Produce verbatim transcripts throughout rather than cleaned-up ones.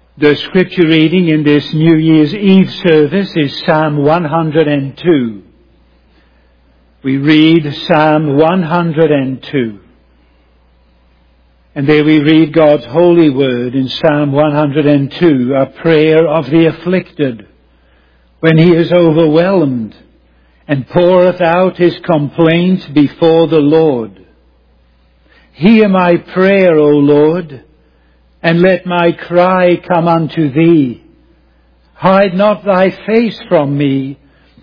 The scripture reading in this New Year's Eve service is Psalm one hundred two. We read Psalm one hundred two. And there we read God's holy word in Psalm one hundred two, a prayer of the afflicted, when he is overwhelmed and poureth out his complaint before the Lord. Hear my prayer, O Lord, and let my cry come unto thee. Hide not thy face from me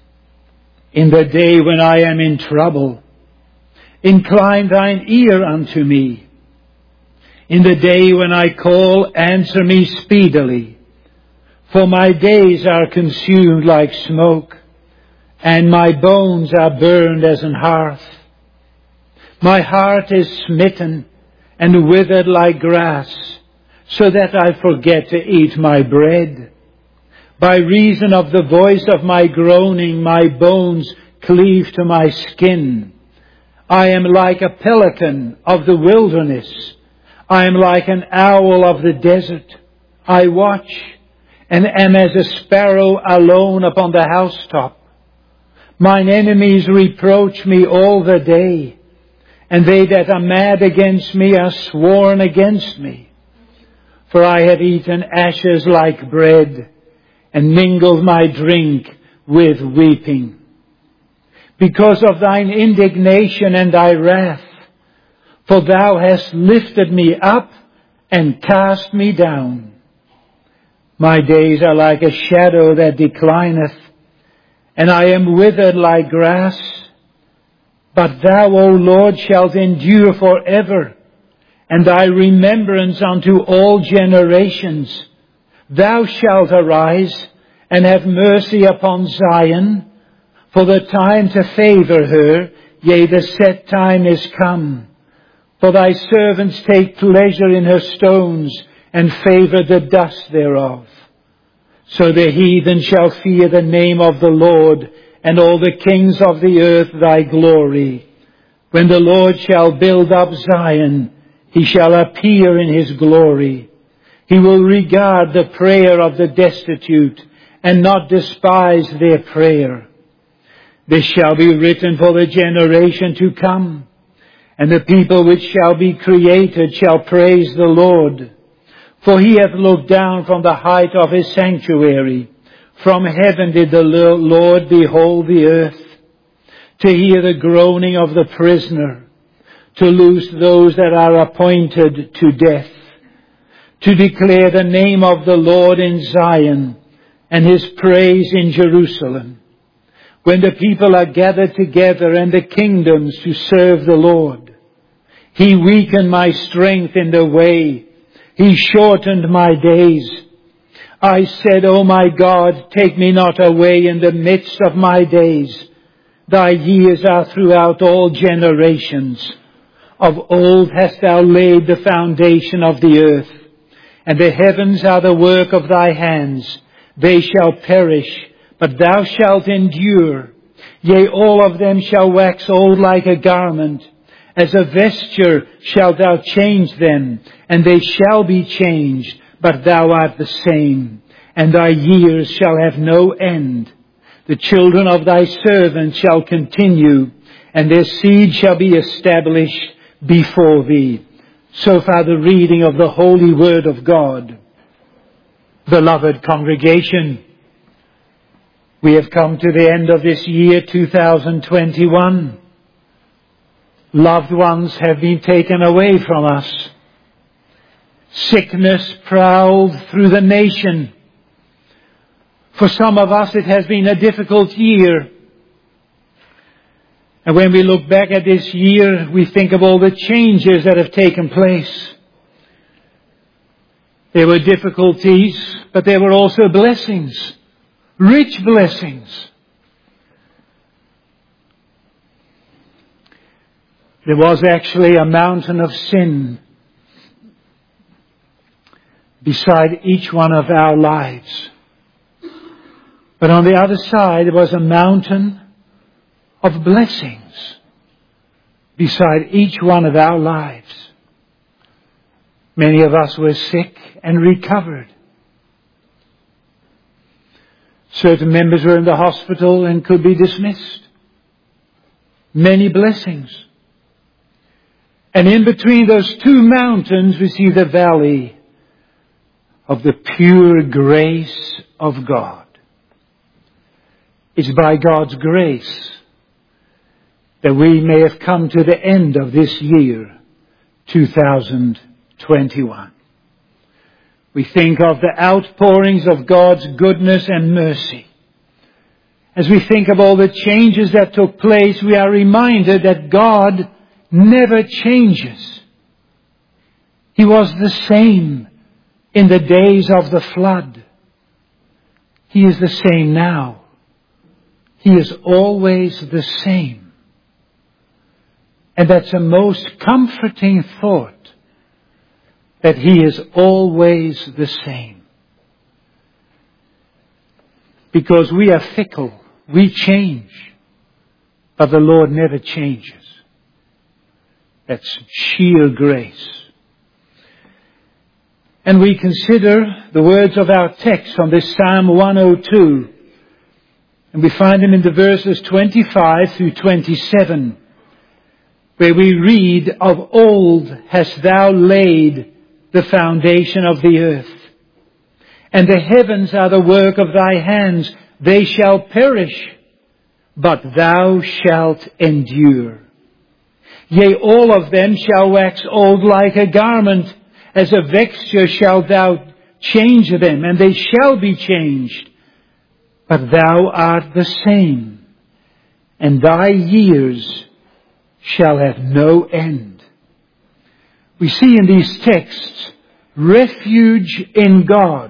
in the day when I am in trouble. Incline thine ear unto me. In the day when I call, answer me speedily. For my days are consumed like smoke, and my bones are burned as an hearth. My heart is smitten and withered like grass, so that I forget to eat my bread. By reason of the voice of my groaning, my bones cleave to my skin. I am like a pelican of the wilderness. I am like an owl of the desert. I watch and am as a sparrow alone upon the housetop. Mine enemies reproach me all the day, and they that are mad against me are sworn against me. For I have eaten ashes like bread, and mingled my drink with weeping. Because of thine indignation and thy wrath, for thou hast lifted me up and cast me down. My days are like a shadow that declineth, and I am withered like grass. But thou, O Lord, shalt endure forever, and thy remembrance unto all generations. Thou shalt arise and have mercy upon Zion, for the time to favour her, yea, the set time is come. For thy servants take pleasure in her stones, and favour the dust thereof. So the heathen shall fear the name of the Lord, and all the kings of the earth thy glory. When the Lord shall build up Zion, he shall appear in his glory. He will regard the prayer of the destitute, and not despise their prayer. This shall be written for the generation to come, and the people which shall be created shall praise the Lord. For he hath looked down from the height of his sanctuary. From heaven did the Lord behold the earth, to hear the groaning of the prisoner, to loose those that are appointed to death, to declare the name of the Lord in Zion, and his praise in Jerusalem. When the people are gathered together, and the kingdoms to serve the Lord. He weakened my strength in the way. He shortened my days. I said, O my God, take me not away in the midst of my days. Thy years are throughout all generations. Of old hast thou laid the foundation of the earth, and the heavens are the work of thy hands. They shall perish, but thou shalt endure. Yea, all of them shall wax old like a garment. As a vesture shalt thou change them, and they shall be changed, but thou art the same, and thy years shall have no end. The children of thy servants shall continue, and their seed shall be established before thee. So far the reading of the holy word of God. Beloved congregation, we have come to the end of this year two thousand twenty-one. Loved ones have been taken away from us. Sickness prowled through the nation. For some of us it has been a difficult year. And when we look back at this year, we think of all the changes that have taken place. There were difficulties, but there were also blessings, rich blessings. There was actually a mountain of sin beside each one of our lives. But on the other side, there was a mountain of blessings beside each one of our lives. Many of us were sick and recovered. Certain members were in the hospital and could be dismissed. Many blessings. And in between those two mountains we see the valley of the pure grace of God. It's by God's grace that we may have come to the end of this year, two thousand twenty-one. We think of the outpourings of God's goodness and mercy. As we think of all the changes that took place, we are reminded that God never changes. He was the same in the days of the flood. He is the same now. He is always the same. And that's a most comforting thought, that He is always the same. Because we are fickle, we change, but the Lord never changes. That's sheer grace. And we consider the words of our text on this Psalm one oh two. And we find them in the verses twenty-five through twenty-seven, where we read, "Of old hast thou laid the foundation of the earth, and the heavens are the work of thy hands. They shall perish, but thou shalt endure. Yea, all of them shall wax old like a garment. As a vesture shalt thou change them, and they shall be changed. But thou art the same, and thy years shall have no end." We see in these texts refuge in God.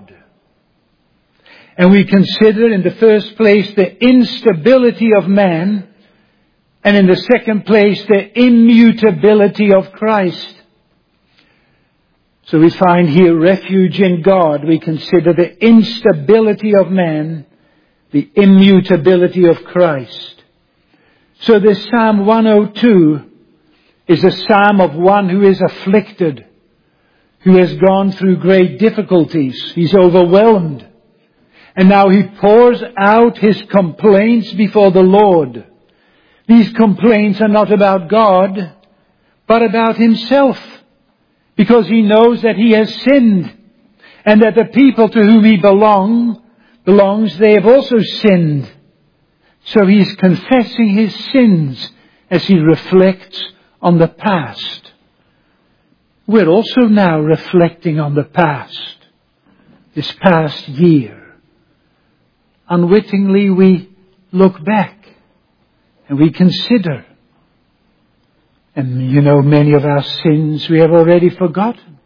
And we consider in the first place the instability of man, and in the second place the immutability of Christ. So we find here refuge in God. We consider the instability of man, the immutability of Christ. So this Psalm one oh two is a psalm of one who is afflicted, who has gone through great difficulties. He's overwhelmed. And now he pours out his complaints before the Lord. These complaints are not about God, but about himself, because he knows that he has sinned, and that the people to whom he belong, belongs, they have also sinned. So he's confessing his sins as he reflects on the past. We're also now reflecting on the past, this past year. Unwittingly we look back and we consider. And you know, many of our sins we have already forgotten.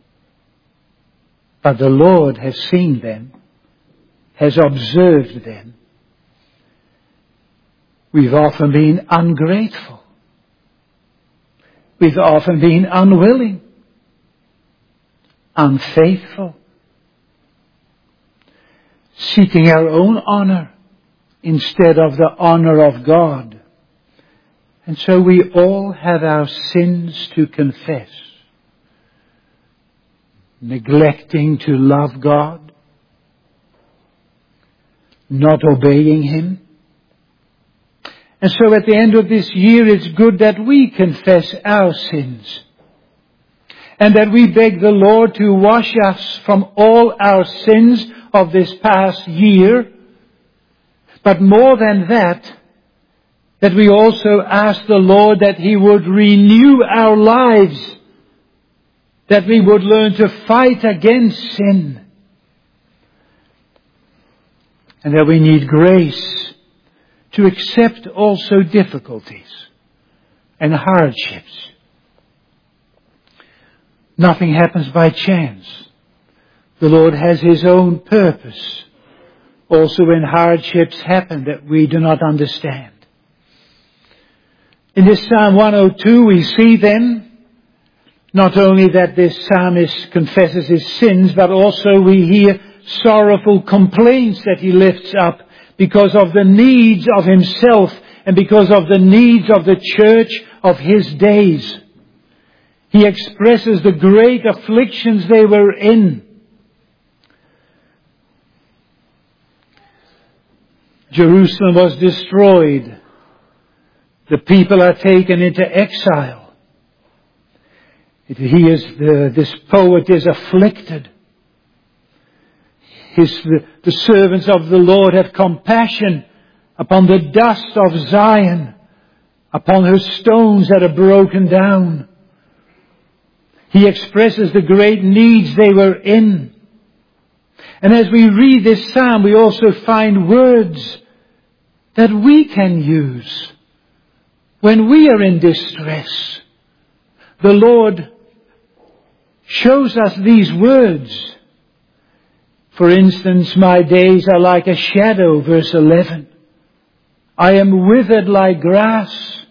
But the Lord has seen them, has observed them. We've often been ungrateful. We've often been unwilling, unfaithful, seeking our own honor instead of the honor of God. And so we all have our sins to confess. Neglecting to love God, not obeying Him. And so at the end of this year, it's good that we confess our sins, and that we beg the Lord to wash us from all our sins of this past year. But more than that, that we also ask the Lord that He would renew our lives, that we would learn to fight against sin, and that we need grace to accept also difficulties and hardships. Nothing happens by chance. The Lord has His own purpose, also when hardships happen that we do not understand. In this Psalm one oh two we see then not only that this psalmist confesses his sins, but also we hear sorrowful complaints that he lifts up because of the needs of himself and because of the needs of the church of his days. He expresses the great afflictions they were in. Jerusalem was destroyed. The people are taken into exile. It, he is the, this poet is afflicted. His, the, the servants of the Lord have compassion upon the dust of Zion, upon her stones that are broken down. He expresses the great needs they were in. And as we read this psalm, we also find words that we can use when we are in distress. The Lord shows us these words. For instance, my days are like a shadow, verse eleven. I am withered like grass.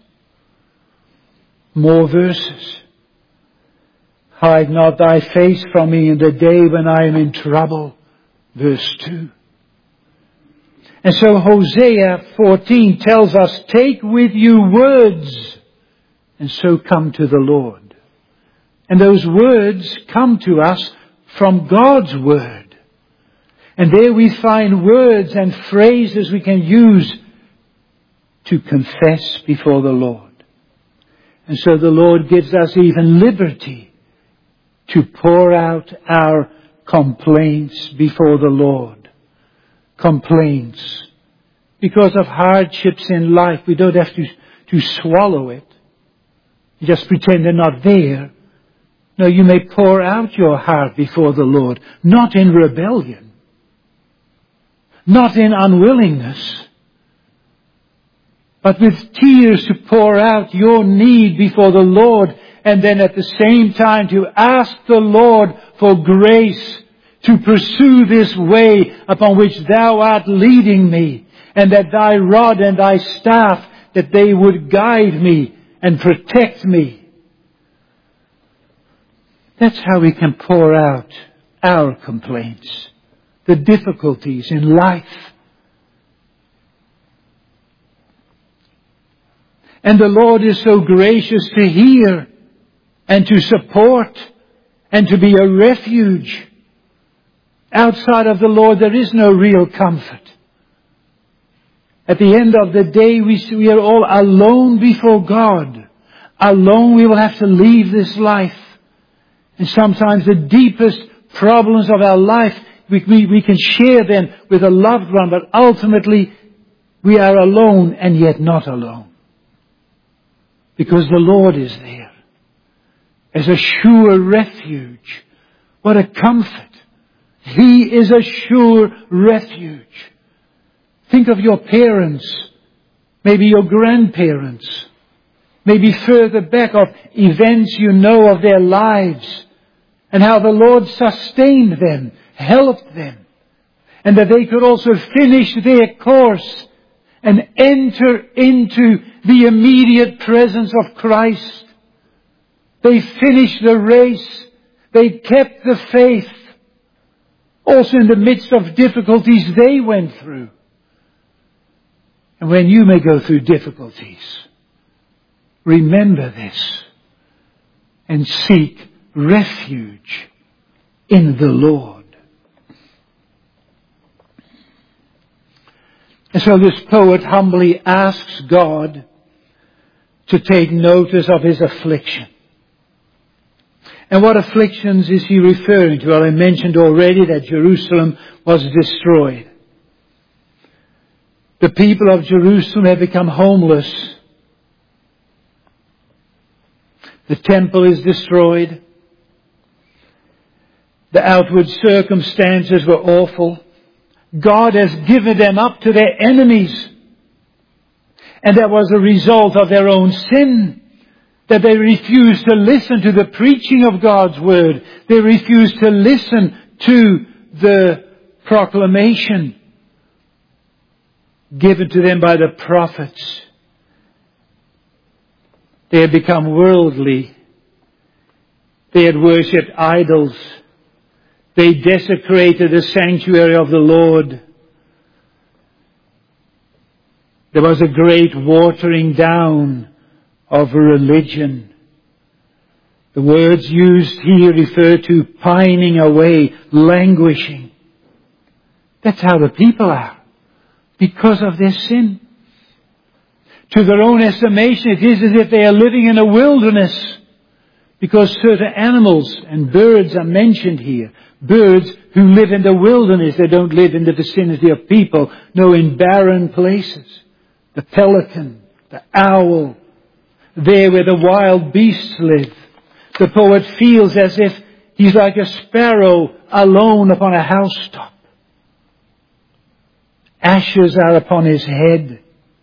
More verses. Hide not thy face from me in the day when I am in trouble, verse two. And so Hosea fourteen tells us, take with you words, and so come to the Lord. And those words come to us from God's Word. And there we find words and phrases we can use to confess before the Lord. And so the Lord gives us even liberty to pour out our complaints before the Lord. Complaints. Because of hardships in life, we don't have to, to swallow it. Just pretend they're not there. No, you may pour out your heart before the Lord, not in rebellion, not in unwillingness, but with tears to pour out your need before the Lord, and then at the same time to ask the Lord for grace to pursue this way upon which thou art leading me, and that thy rod and thy staff, that they would guide me and protect me. That's how we can pour out our complaints, the difficulties in life. And the Lord is so gracious to hear and to support and to be a refuge. Outside of the Lord, there is no real comfort. At the end of the day, we, we are all alone before God. Alone we will have to leave this life. And sometimes the deepest problems of our life, we, we, we can share them with a loved one, but ultimately we are alone and yet not alone. Because the Lord is there as a sure refuge. What a comfort. He is a sure refuge. Think of your parents, maybe your grandparents, maybe further back of events you know of their lives, and how the Lord sustained them, helped them, and that they could also finish their course and enter into the immediate presence of Christ. They finished the race. They kept the faith. Also in the midst of difficulties they went through. And when you may go through difficulties, remember this and seek refuge in the Lord. And so this poet humbly asks God to take notice of his affliction. And what afflictions is he referring to? Well, I mentioned already that Jerusalem was destroyed. The people of Jerusalem have become homeless. The temple is destroyed. The outward circumstances were awful. God has given them up to their enemies. And that was a result of their own sin. That they refused to listen to the preaching of God's word. They refused to listen to the proclamation given to them by the prophets. They had become worldly. They had worshipped idols. They desecrated the sanctuary of the Lord. There was a great watering down of religion. The words used here refer to pining away, languishing. That's how the people are. because of their sin. To their own estimation, it is as if they are living in a wilderness, because certain animals and birds are mentioned here. Birds who live in the wilderness. They don't live in the vicinity of people. No, in barren places. The pelican, the owl, there where the wild beasts live. The poet feels as if he's like a sparrow alone upon a housetop. Ashes are upon his head.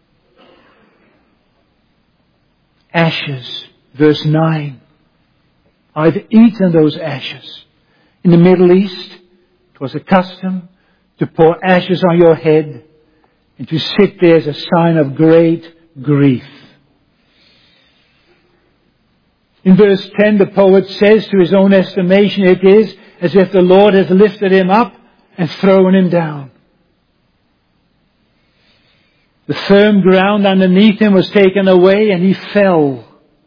Ashes, verse nine. I've eaten those ashes. In the Middle East, it was a custom to pour ashes on your head and to sit there as a sign of great grief. In verse ten, the poet says, to his own estimation, it is as if the Lord has lifted him up and thrown him down. The firm ground underneath him was taken away and he fell.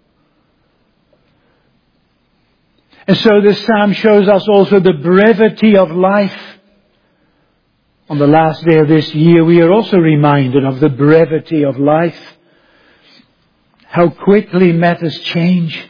And so this psalm shows us also the brevity of life. On the last day of this year, we are also reminded of the brevity of life. How quickly matters change.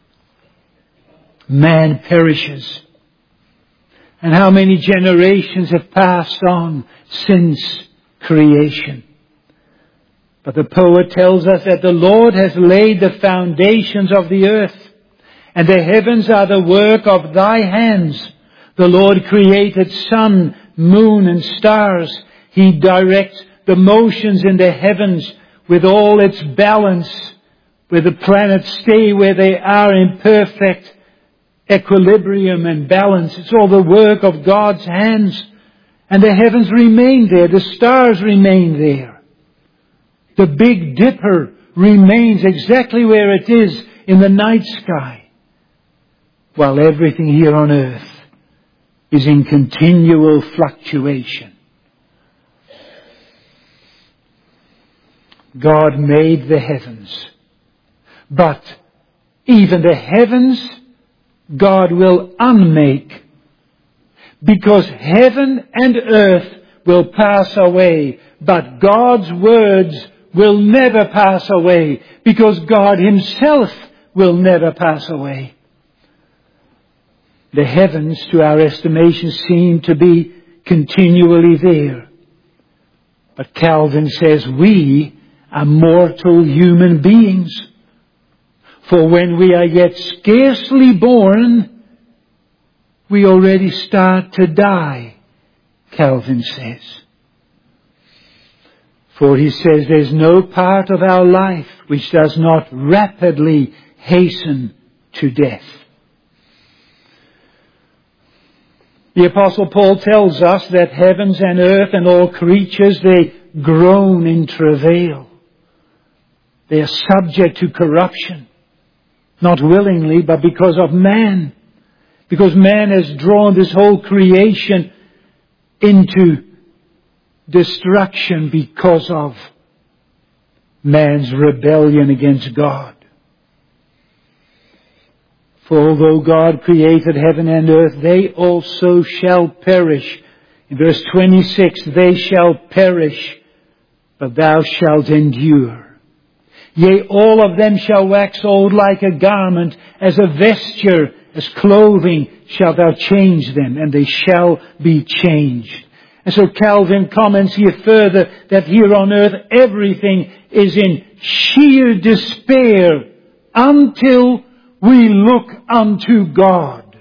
Man perishes. And how many generations have passed on since creation. But the poet tells us that the Lord has laid the foundations of the earth, and the heavens are the work of thy hands. The Lord created sun, moon, and stars. He directs the motions in the heavens with all its balance, where the planets stay where they are in perfect equilibrium and balance. It's all the work of God's hands. And the heavens remain there. The stars remain there. The Big Dipper remains exactly where it is in the night sky, while everything here on earth is in continual fluctuation. God made the heavens, but even the heavens God will unmake, because heaven and earth will pass away, but God's words will never pass away, because God Himself will never pass away. The heavens, to our estimation, seem to be continually there. But Calvin says we are mortal human beings. For when we are yet scarcely born, we already start to die, Calvin says. For he says there's no part of our life which does not rapidly hasten to death. The Apostle Paul tells us that heavens and earth and all creatures, they groan in travail. They are subject to corruption. Not willingly, but because of man. Because man has drawn this whole creation into destruction because of man's rebellion against God. For although God created heaven and earth, they also shall perish. In verse twenty-six, they shall perish, but thou shalt endure. Yea, all of them shall wax old like a garment, as a vesture, as clothing shalt thou change them, and they shall be changed. And so Calvin comments here further that here on earth everything is in sheer despair until we look unto God.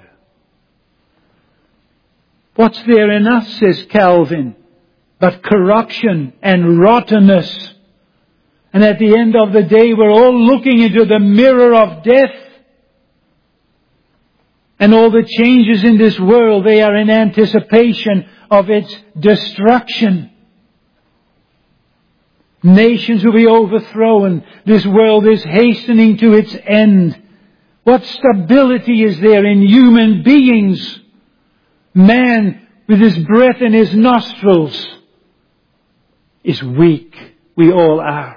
What's there in us, says Calvin, but corruption and rottenness? And at the end of the day, we're all looking into the mirror of death. And all the changes in this world, they are in anticipation of its destruction. Nations will be overthrown. This world is hastening to its end. What stability is there in human beings? Man, with his breath in his nostrils, is weak. We all are.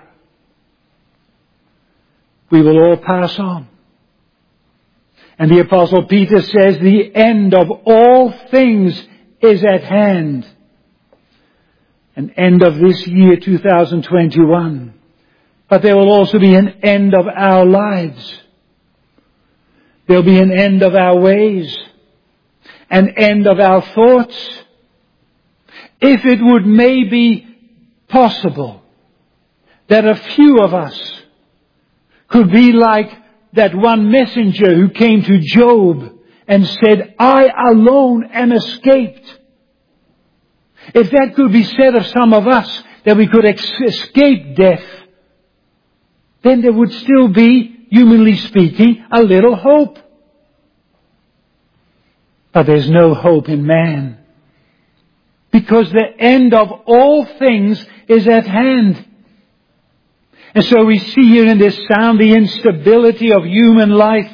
We will all pass on. And the Apostle Peter says the end of all things is at hand. an end of this year, two thousand twenty-one. But there will also be an end of our lives. There will be an end of our ways. An end of our thoughts. If it would maybe possible that a few of us could be like that one messenger who came to Job and said, I alone am escaped. If that could be said of some of us, that we could ex- escape death, then there would still be, humanly speaking, a little hope. But there's no hope in man. Because the end of all things is at hand. And so we see here in this psalm the instability of human life.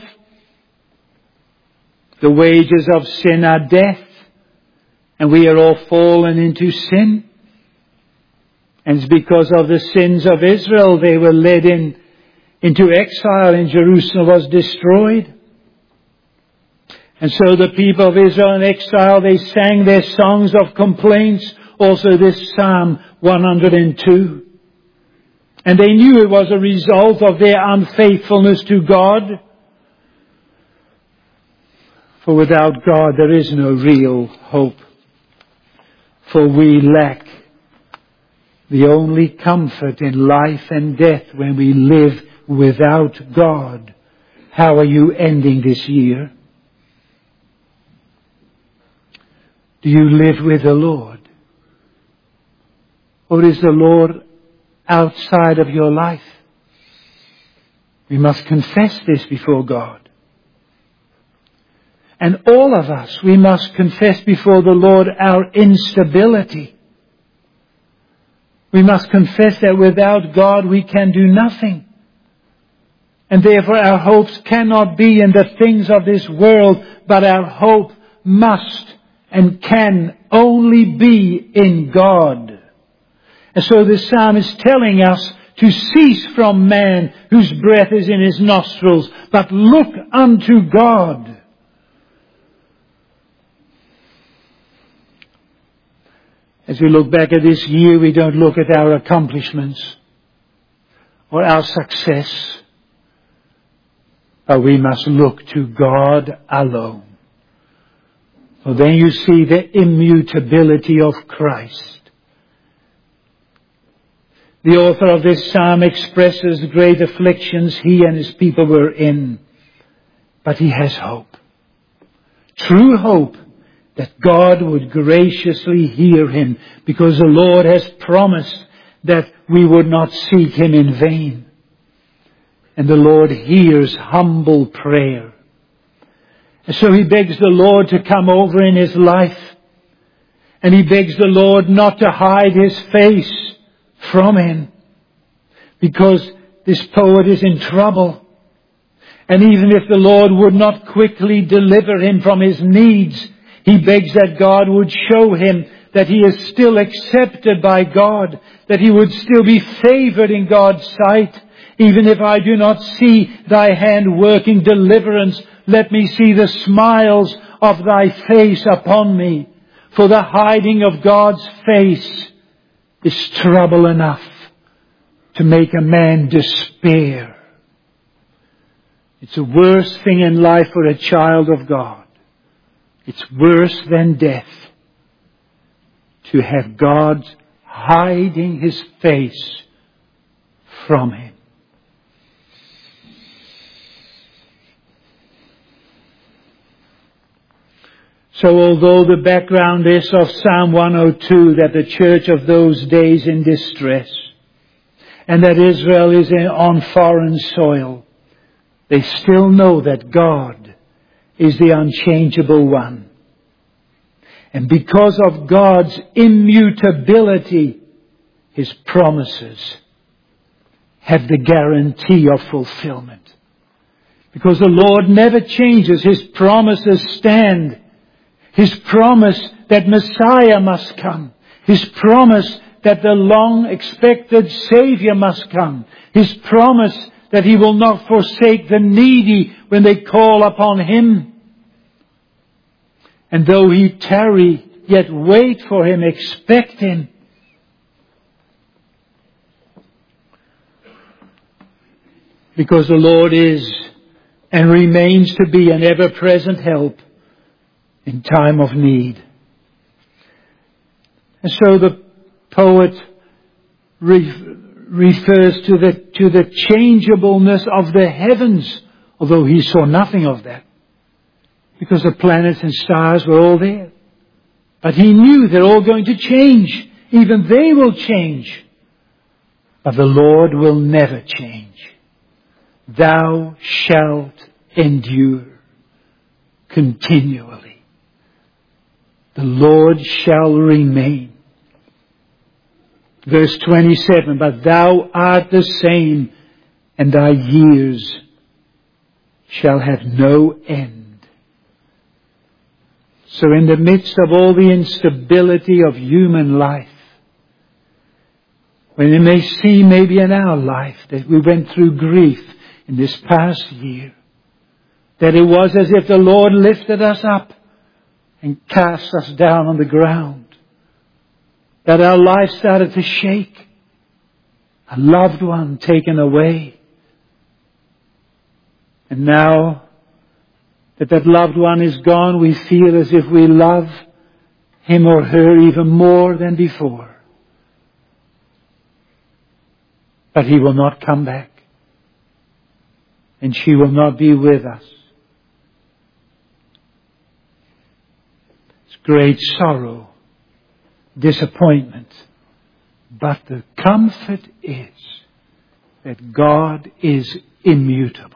The wages of sin are death. And we are all fallen into sin. And it's because of the sins of Israel they were led in, into exile, and Jerusalem was destroyed. And so the people of Israel in exile, they sang their songs of complaints. Also this Psalm one hundred two. And they knew it was a result of their unfaithfulness to God. For without God there is no real hope. For we lack the only comfort in life and death when we live without God. How are you ending this year? Do you live with the Lord? Or is the Lord outside of your life? We must confess this before God. And all of us, we must confess before the Lord our instability. We must confess that without God we can do nothing. And therefore our hopes cannot be in the things of this world, but our hope must and can only be in God. And so this psalm is telling us to cease from man whose breath is in his nostrils, but look unto God. As we look back at this year, we don't look at our accomplishments or our success, but we must look to God alone. So then you see the immutability of Christ. The author of this psalm expresses the great afflictions he and his people were in, but he has hope. True hope that God would graciously hear him, because the Lord has promised that we would not seek him in vain. And the Lord hears humble prayer. And so he begs the Lord to come over in his life. And he begs the Lord not to hide his face from him, because this poet is in trouble. And even if the Lord would not quickly deliver him from his needs, he begs that God would show him that he is still accepted by God, that he would still be favored in God's sight. Even if I do not see thy hand working deliverance, let me see the smiles of thy face upon me. For the hiding of God's face is trouble enough to make a man despair. It's the worst thing in life for a child of God. It's worse than death to have God hiding his face from him. So although the background is of Psalm one oh two, that the church of those days in distress, and that Israel is in, on foreign soil, they still know that God is the unchangeable one. And because of God's immutability, his promises have the guarantee of fulfillment. Because the Lord never changes, his promises stand. His promise that Messiah must come. His promise that the long-expected Savior must come. His promise that he will not forsake the needy when they call upon him. And though he tarry, yet wait for him, expect him. Because the Lord is and remains to be an ever-present help in time of need. And so the poet re- refers to the, to the changeableness of the heavens, although he saw nothing of that, because the planets and stars were all there. But he knew they're all going to change. Even they will change. But the Lord will never change. Thou shalt endure continually. The Lord shall remain. Verse twenty-seven, but thou art the same, and thy years shall have no end. So in the midst of all the instability of human life, when it may seem maybe in our life that we went through grief in this past year, that it was as if the Lord lifted us up and cast us down on the ground, that our life started to shake, a loved one taken away, and now that that loved one is gone, we feel as if we love him or her even more than before. But he will not come back. And she will not be with us. It's great sorrow, disappointment. But the comfort is that God is immutable.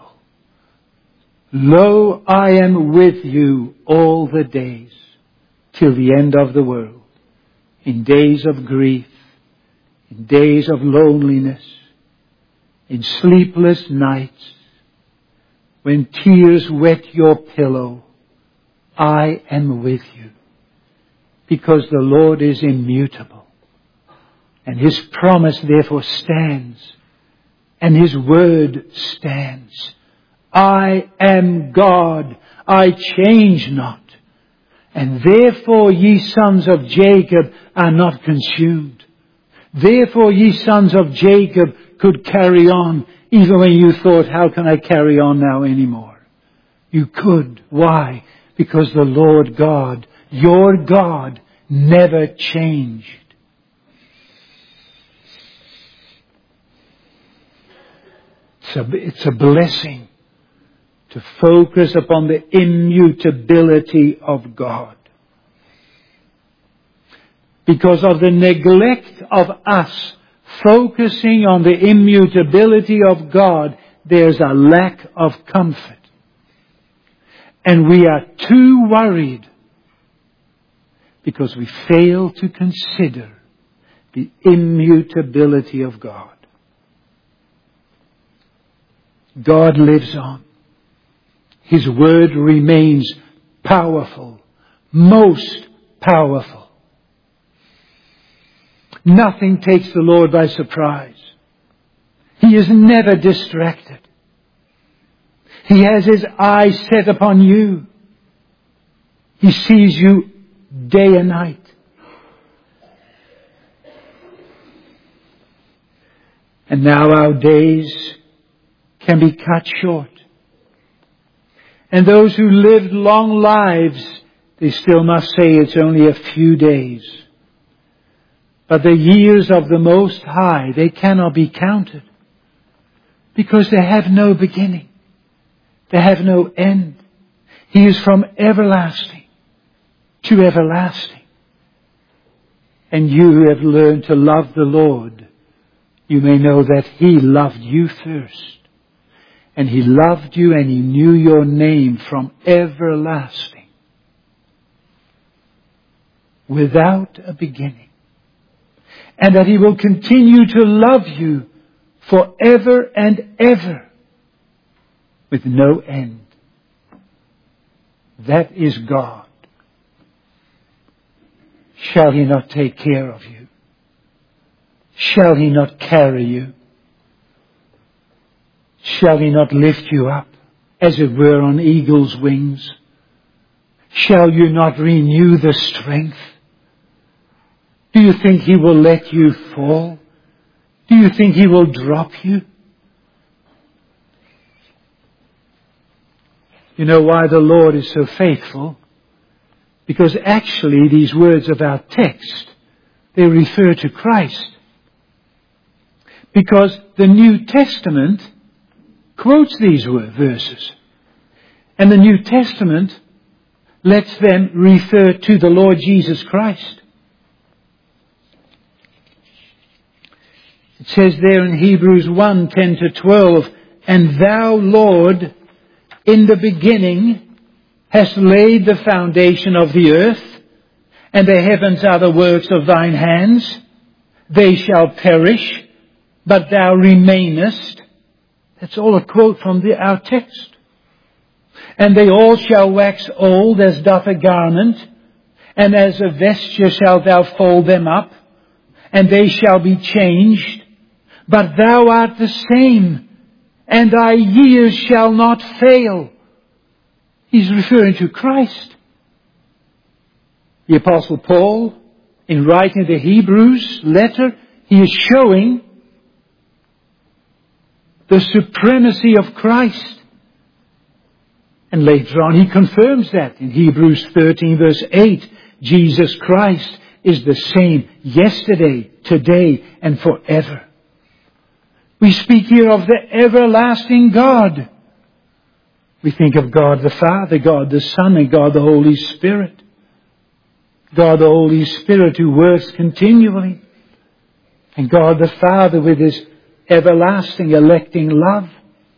Lo, I am with you all the days till the end of the world. In days of grief, in days of loneliness, in sleepless nights, when tears wet your pillow, I am with you. Because the Lord is immutable. And His promise therefore stands. And His word stands. I am God. I change not. And therefore ye sons of Jacob are not consumed. Therefore ye sons of Jacob could carry on even when you thought, how can I carry on now anymore? You could. Why? Because the Lord God, your God, never changed. It's a, it's a blessing to focus upon the immutability of God. Because of the neglect of us focusing on the immutability of God, there's a lack of comfort. And we are too worried because we fail to consider the immutability of God. God lives on. His word remains powerful, most powerful. Nothing takes the Lord by surprise. He is never distracted. He has His eyes set upon you. He sees you day and night. And now our days can be cut short. And those who lived long lives, they still must say it's only a few days. But the years of the Most High, they cannot be counted. Because they have no beginning. They have no end. He is from everlasting to everlasting. And you who have learned to love the Lord, you may know that He loved you first. And He loved you and He knew your name from everlasting. Without a beginning. And that He will continue to love you forever and ever with no end. That is God. Shall He not take care of you? Shall He not carry you? Shall He not lift you up, as it were on eagle's wings? Shall you not renew the strength? Do you think He will let you fall? Do you think He will drop you? You know why the Lord is so faithful? Because actually these words of our text, they refer to Christ. Because the New Testament quotes these verses. And the New Testament lets them refer to the Lord Jesus Christ. It says there in Hebrews one, ten to twelve, "And thou, Lord, in the beginning hast laid the foundation of the earth, and the heavens are the works of thine hands. They shall perish, but thou remainest." That's all a quote from the, our text. "And they all shall wax old as doth a garment, and as a vesture shalt thou fold them up, and they shall be changed. But thou art the same, and thy years shall not fail." He's referring to Christ. The Apostle Paul, in writing the Hebrews letter, he is showing the supremacy of Christ. And later on he confirms that in Hebrews thirteen verse eight. Jesus Christ is the same yesterday, today, and forever. We speak here of the everlasting God. We think of God the Father, God the Son, and God the Holy Spirit. God the Holy Spirit who works continually. And God the Father with His everlasting electing love.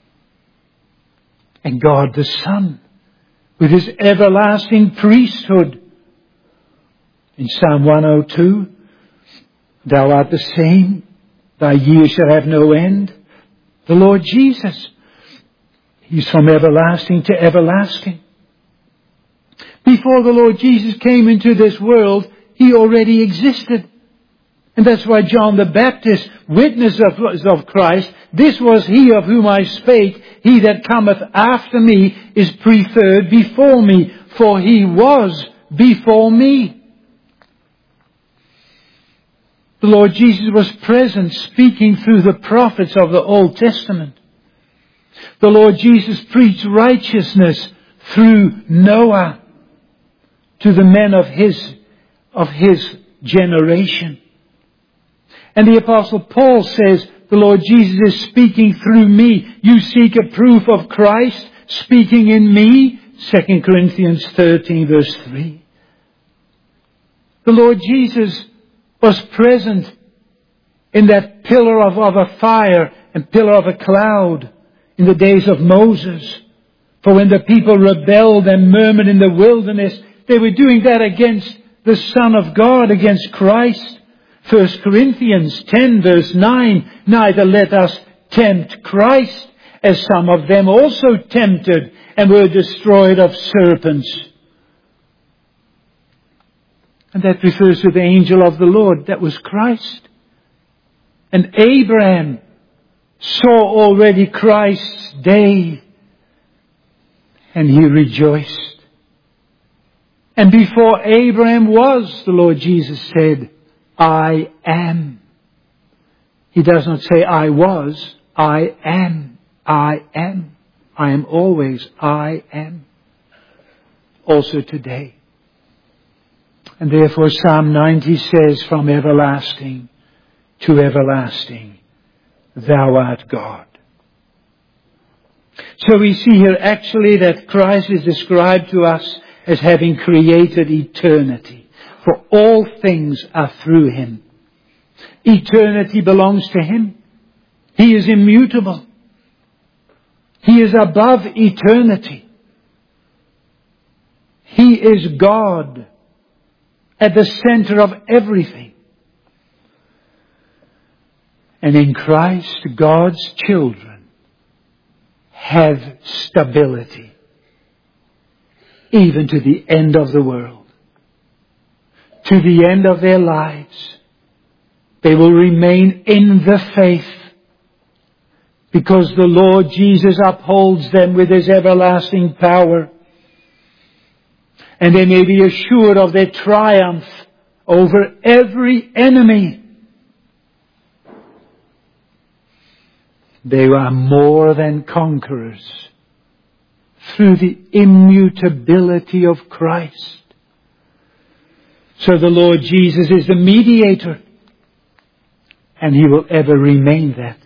And God the Son with His everlasting priesthood. In Psalm one oh two, "Thou art the same, thy years shall have no end." The Lord Jesus, He's from everlasting to everlasting. Before the Lord Jesus came into this world, He already existed. And that's why John the Baptist, witness of, of Christ, "This was He of whom I spake, He that cometh after me is preferred before me, for He was before me." The Lord Jesus was present, speaking through the prophets of the Old Testament. The Lord Jesus preached righteousness through Noah to the men of his, of his generation. And the Apostle Paul says, "The Lord Jesus is speaking through me. You seek a proof of Christ speaking in me." Second Corinthians thirteen verse three. The Lord Jesus was present in that pillar of, of a fire and pillar of a cloud in the days of Moses. For when the people rebelled and murmured in the wilderness, they were doing that against the Son of God, against Christ. First Corinthians ten verse nine, "Neither let us tempt Christ, as some of them also tempted and were destroyed of serpents." And that refers to the angel of the Lord. That was Christ. And Abraham saw already Christ's day, and he rejoiced. And before Abraham was, the Lord Jesus said, "I am." He does not say, "I was." I am. I am. I am always. I am. Also today. And therefore Psalm ninety says, "From everlasting to everlasting, thou art God." So we see here actually that Christ is described to us as having created eternity. For all things are through Him. Eternity belongs to Him. He is immutable. He is above eternity. He is God at the center of everything. And in Christ, God's children have stability, even to the end of the world. To the end of their lives, they will remain in the faith, because the Lord Jesus upholds them with His everlasting power. And they may be assured of their triumph over every enemy. They are more than conquerors through the immutability of Christ. So the Lord Jesus is the mediator, and He will ever remain that.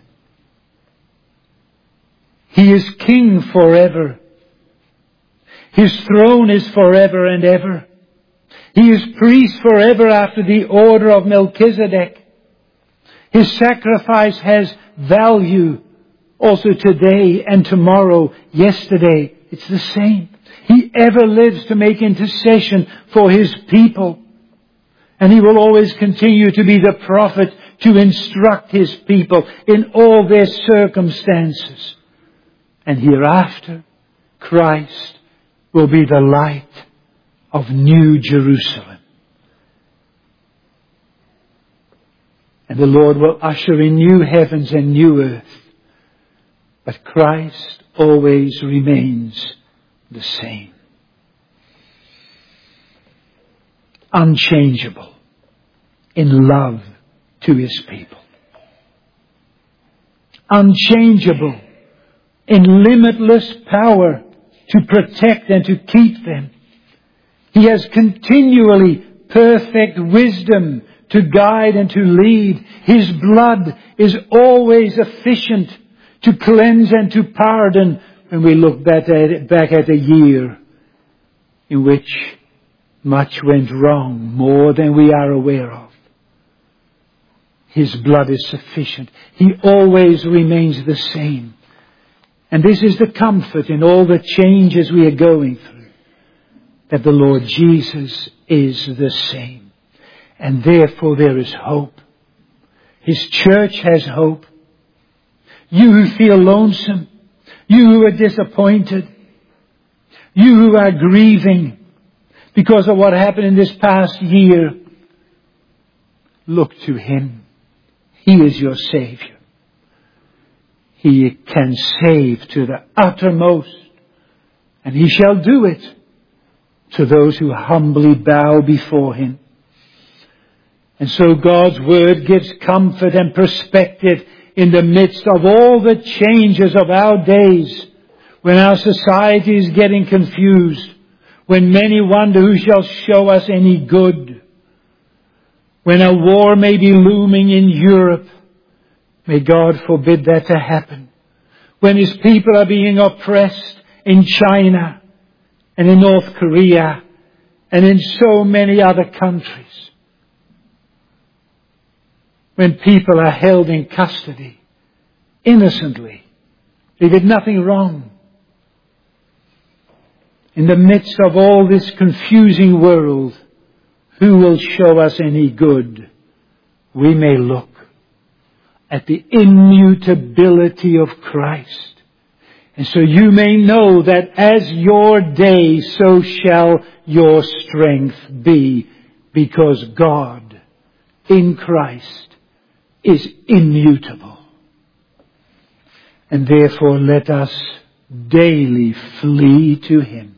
He is King forever. His throne is forever and ever. He is priest forever after the order of Melchizedek. His sacrifice has value also today and tomorrow, yesterday. It's the same. He ever lives to make intercession for His people. And He will always continue to be the prophet to instruct His people in all their circumstances. And hereafter, Christ will be the light of New Jerusalem. And the Lord will usher in new heavens and new earth. But Christ always remains the same. Unchangeable in love to His people. Unchangeable in limitless power to protect and to keep them. He has continually perfect wisdom to guide and to lead. His blood is always efficient to cleanse and to pardon. When we look back at, it, back at a year in which much went wrong, more than we are aware of, His blood is sufficient. He always remains the same. And this is the comfort in all the changes we are going through, that the Lord Jesus is the same. And therefore there is hope. His church has hope. You who feel lonesome, you who are disappointed, you who are grieving because of what happened in this past year, look to Him. He is your Savior. He can save to the uttermost, and He shall do it to those who humbly bow before Him. And so God's Word gives comfort and perspective in the midst of all the changes of our days, when our society is getting confused, when many wonder who shall show us any good, when a war may be looming in Europe. May God forbid that to happen. When His people are being oppressed in China and in North Korea and in so many other countries. When people are held in custody innocently. They did nothing wrong. In the midst of all this confusing world, who will show us any good? We may look at the immutability of Christ. And so you may know that as your day, so shall your strength be, because God in Christ is immutable. And therefore let us daily flee to Him.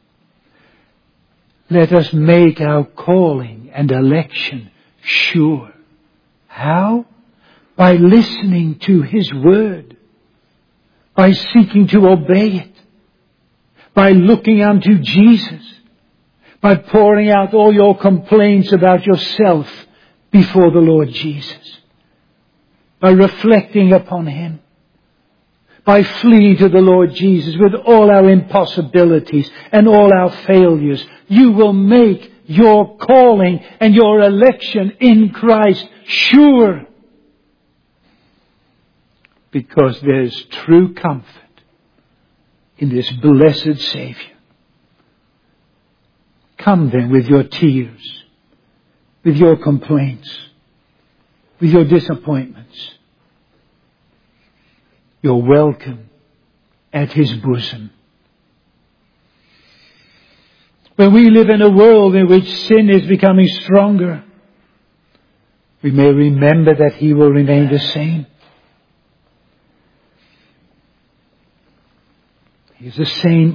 Let us make our calling and election sure. How? By listening to His Word. By seeking to obey it. By looking unto Jesus. By pouring out all your complaints about yourself before the Lord Jesus. By reflecting upon Him. By fleeing to the Lord Jesus with all our impossibilities and all our failures. You will make your calling and your election in Christ sure. Because there's true comfort in this blessed Savior. Come then with your tears, with your complaints, with your disappointments. You're welcome at His bosom. When we live in a world in which sin is becoming stronger, we may remember that He will remain the same. He is the same.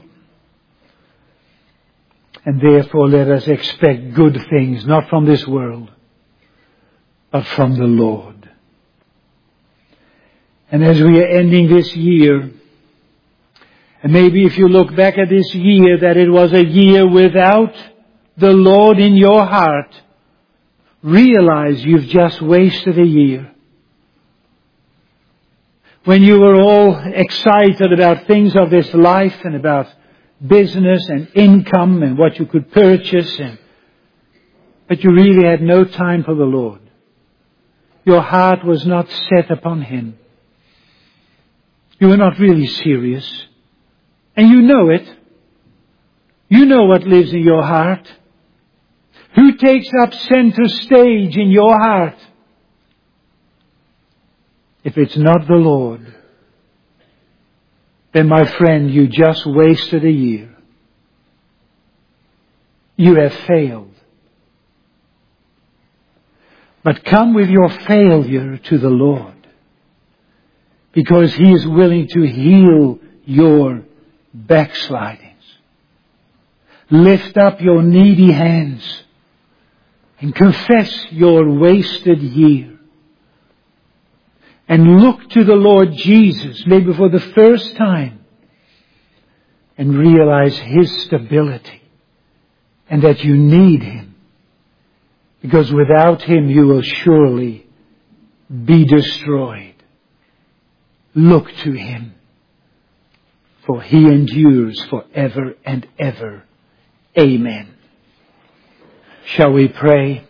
And therefore let us expect good things, not from this world, but from the Lord. And as we are ending this year, And maybe if you look back at this year, that it was a year without the Lord in your heart, realize you've just wasted a year. When you were all excited about things of this life and about business and income and what you could purchase, and, but you really had no time for the Lord. Your heart was not set upon Him. You were not really serious. And you know it. You know what lives in your heart. Who takes up center stage in your heart? If it's not the Lord, then my friend, you just wasted a year. You have failed. But come with your failure to the Lord, because He is willing to heal your backslidings. Lift up your needy hands and confess your wasted year. And look to the Lord Jesus, maybe for the first time, and realize His stability and that you need Him. Because without Him you will surely be destroyed. Look to Him, for He endures forever and ever. Amen. Shall we pray?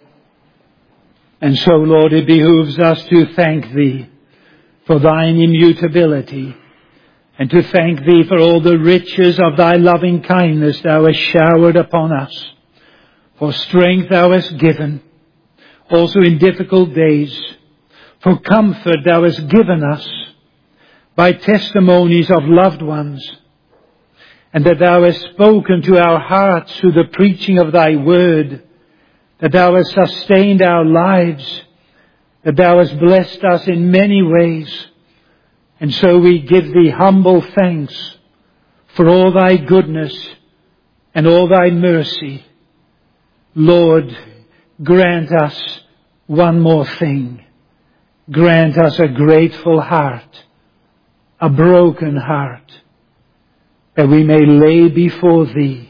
And so, Lord, it behooves us to thank Thee for Thine immutability, and to thank Thee for all the riches of Thy loving kindness Thou hast showered upon us. For strength Thou hast given, also in difficult days. For comfort Thou hast given us by testimonies of loved ones. And that Thou hast spoken to our hearts through the preaching of Thy word. That Thou hast sustained our lives. That Thou hast blessed us in many ways. And so we give Thee humble thanks for all Thy goodness and all Thy mercy. Lord, grant us one more thing. Grant us a grateful heart, a broken heart, that we may lay before Thee,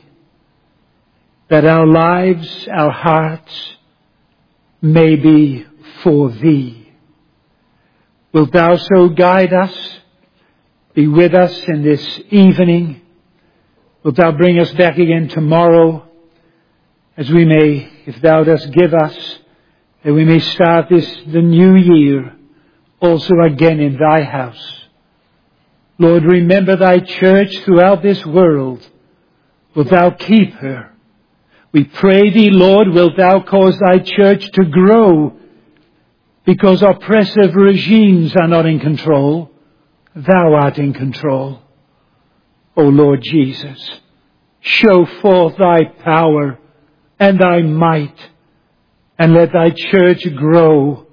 that our lives, our hearts may be for Thee. Wilt Thou so guide us? Be with us in this evening. Wilt Thou bring us back again tomorrow, as we may, if Thou dost give us, that we may start this, the new year, also again in Thy house. Lord, remember Thy church throughout this world. Wilt Thou keep her? We pray Thee, Lord, wilt Thou cause Thy church to grow, because oppressive regimes are not in control. Thou art in control. O Lord Jesus, show forth Thy power and Thy might, and let Thy church grow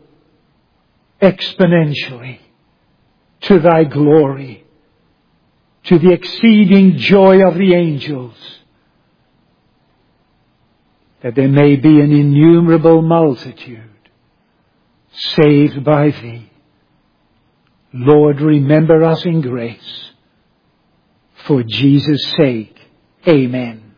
exponentially to Thy glory, to the exceeding joy of the angels, that there may be an innumerable multitude saved by Thee. Lord, remember us in grace. For Jesus' sake, amen.